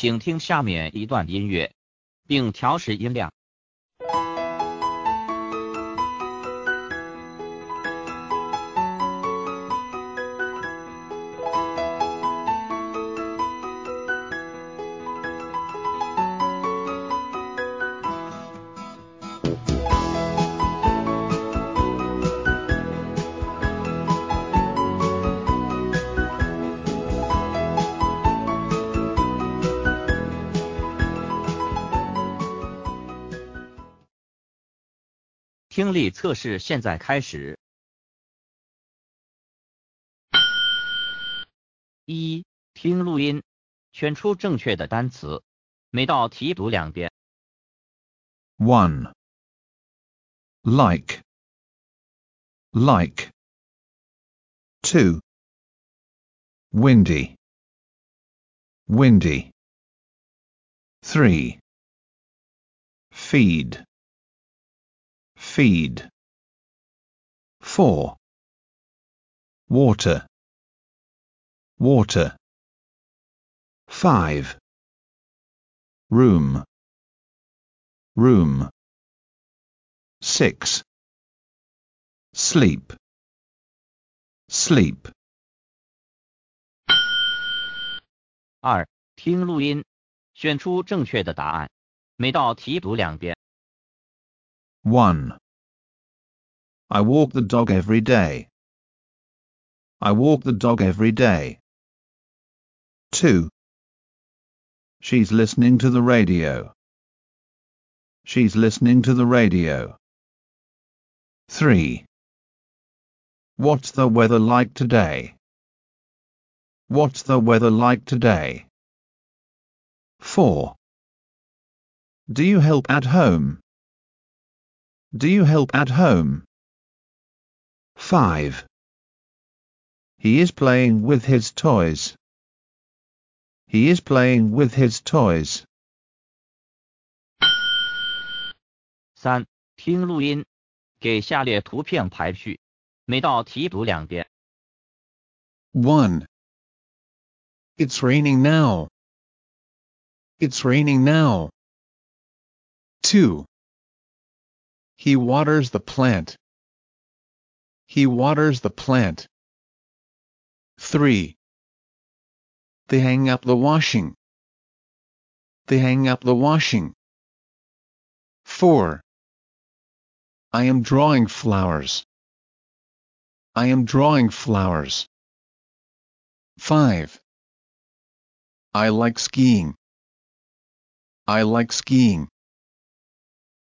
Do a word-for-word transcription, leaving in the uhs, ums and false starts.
请听下面一段音乐，并调试音量。听力测试现在开始。一、听录音，选出正确的单词，每道题读两遍。 one. Like. Like. two. Windy. Windy. three. Feed. Feed. four. Water. Water. five. Room. Room. six. Sleep. Sleep. 二、听录音，选出正确的答案，每道题读两遍。 one. I walk the dog every day. I walk the dog every day. two. She's listening to the radio. She's listening to the radio. three. What's the weather like today? What's the weather like today? four. Do you help at home? Do you help at home? five. He is playing with his toys. He is playing with his toys. 三、听录音，给下列图片排序，每道题读两遍。 one. It's raining now. It's raining now. two. He waters the plant. He waters the plant. three. They hang up the washing. They hang up the washing. four. I am drawing flowers. I am drawing flowers. five. I like skiing. I like skiing.